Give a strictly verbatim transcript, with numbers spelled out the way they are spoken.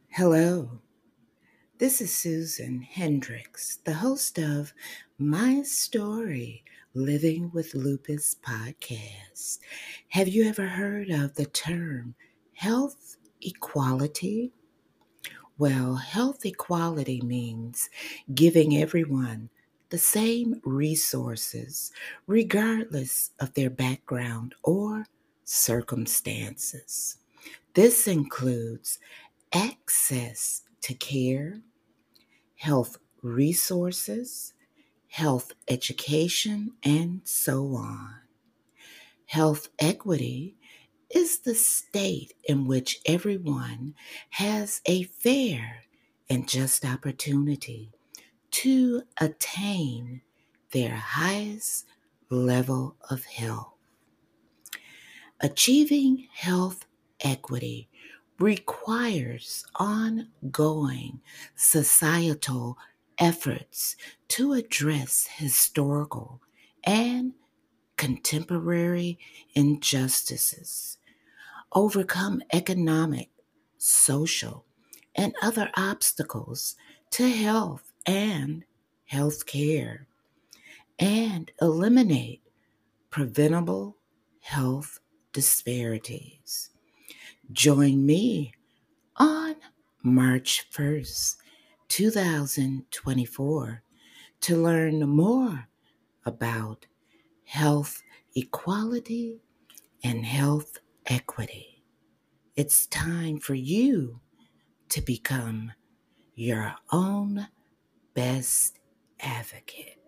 Hello, this is Susan Hendricks, the host of My Story Living with Lupus podcast. Have you ever heard of the term health equality? Well, health equality means giving everyone the same resources, regardless of their background or circumstances. This includes access to care, health resources, health education, and so on. Health equity is the state in which everyone has a fair and just opportunity to attain their highest level of health. Achieving health equity requires ongoing societal efforts to address historical and contemporary injustices, overcome economic, social, and other obstacles to health and health care, and eliminate preventable health disparities. Join me on March first, twenty twenty-four, to learn more about health equality and health equity. It's time for you to become your own best advocate.